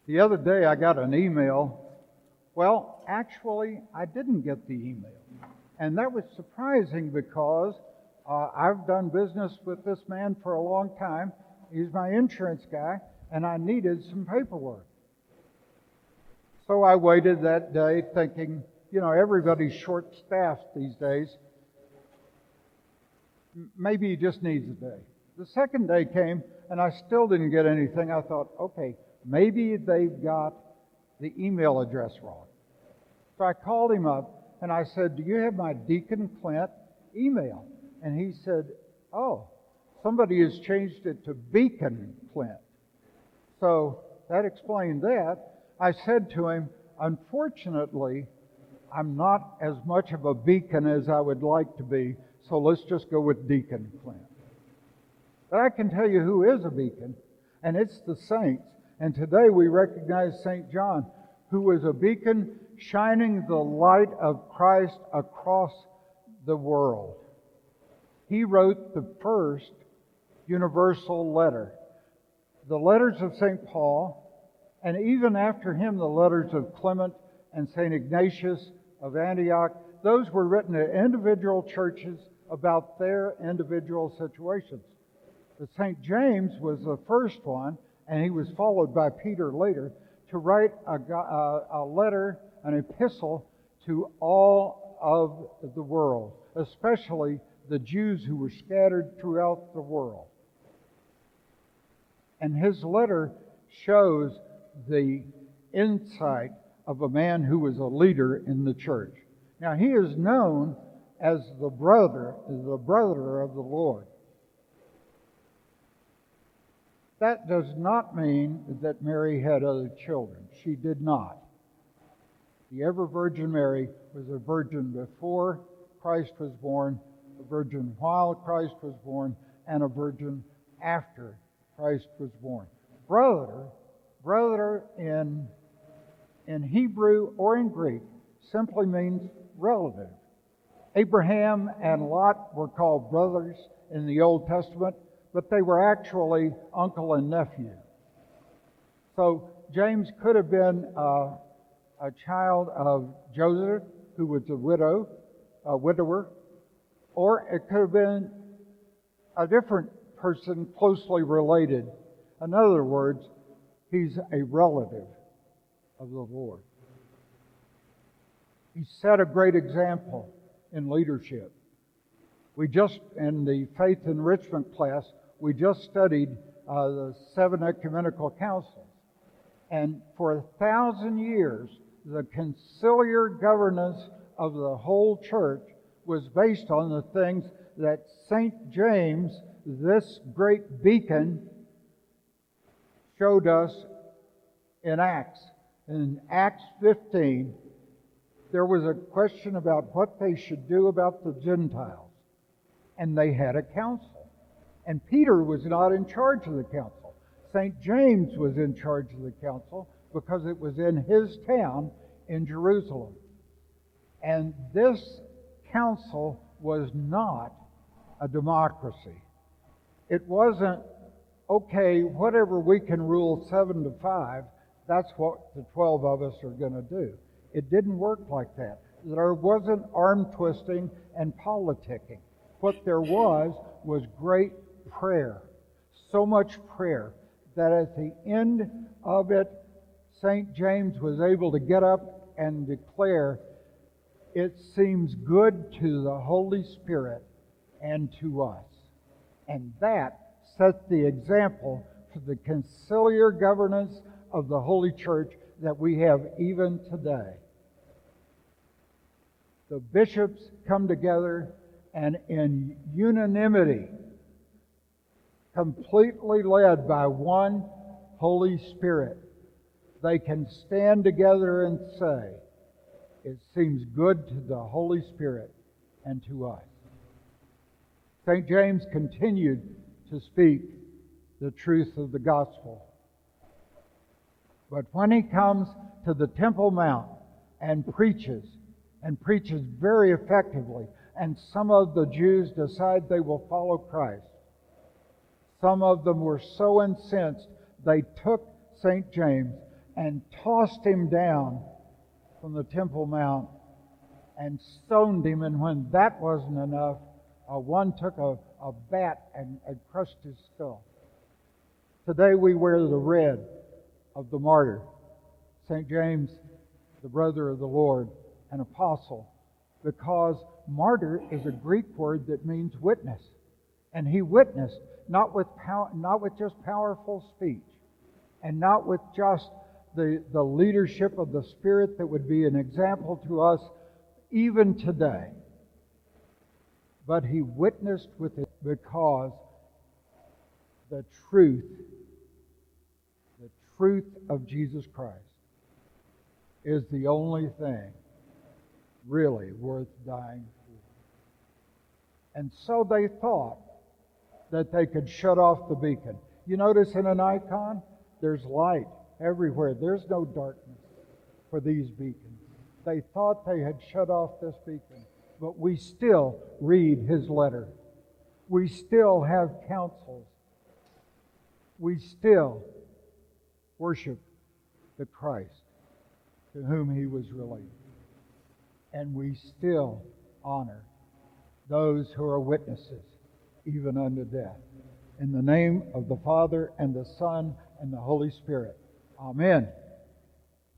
The other day I got an email. Well, actually, I didn't get the email. And that was surprising because I've done business with this man for a long time. He's my insurance guy, and I needed some paperwork. So I waited that day thinking, everybody's short-staffed these days. Maybe he just needs a day. The second day came, and I still didn't get anything. I thought, okay, maybe they've got the email address wrong. So I called him up, and I said, do you have my Deacon Clint email? And he said, oh, somebody has changed it to Beacon Clint. So that explained that. I said to him, unfortunately, I'm not as much of a beacon as I would like to be, so let's just go with Deacon Clint. But I can tell you who is a beacon, and it's the saints. And today we recognize St. John, who was a beacon shining the light of Christ across the world. He wrote the first universal letter. The letters of St. Paul, and even after him the letters of Clement and St. Ignatius of Antioch, those were written to individual churches about their individual situations. But St. James was the first one, and he was followed by Peter later, to write a letter, an epistle to all of the world, especially the Jews who were scattered throughout the world. And his letter shows the insight of a man who was a leader in the church. Now, he is known as the brother of the Lord. That does not mean that Mary had other children. She did not. The ever-Virgin Mary was a virgin before Christ was born, a virgin while Christ was born, and a virgin after Christ was born. Brother in Hebrew or in Greek simply means relative. Abraham and Lot were called brothers in the Old Testament, but they were actually uncle and nephew. So James could have been a child of Joseph, who was a widower, or it could have been a different person closely related. In other words, he's a relative of the Lord. He set a great example in leadership. We just, in the faith enrichment class, we just studied the 7 ecumenical councils. And for 1,000 years, the conciliar governance of the whole church was based on the things that St. James, this great beacon, showed us in Acts. In Acts 15, there was a question about what they should do about the Gentiles. And they had a council. And Peter was not in charge of the council. St. James was in charge of the council because it was in his town in Jerusalem. And this council was not a democracy. It wasn't, okay, whatever we can rule 7 to 5, that's what the 12 of us are going to do. It didn't work like that. There wasn't arm twisting and politicking. What there was great prayer. So much prayer that at the end of it, St. James was able to get up and declare, it seems good to the Holy Spirit and to us. And that set the example for the conciliar governance of the Holy Church that we have even today. The bishops come together and in unanimity, completely led by one Holy Spirit, they can stand together and say, it seems good to the Holy Spirit and to us. St. James continued to speak the truth of the gospel. But when he comes to the Temple Mount and preaches very effectively, and some of the Jews decide they will follow Christ, some of them were so incensed they took St. James and tossed him down from the Temple Mount and stoned him. And when that wasn't enough, one took a bat and crushed his skull. Today we wear the red of the martyr, St. James, the brother of the Lord, an apostle, because martyr is a Greek word that means witness. And he witnessed not with just powerful speech, and not with just the leadership of the Spirit that would be an example to us even today. But he witnessed with it because the truth of Jesus Christ is the only thing really worth dying for. And so they thought that they could shut off the beacon. You notice in an icon, there's light everywhere. There's no darkness for these beacons. They thought they had shut off this beacon, but we still read his letter. We still have counsels. We still worship the Christ to whom he was related. And we still honor those who are witnesses, even unto death. In the name of the Father, and the Son, and the Holy Spirit. Amen.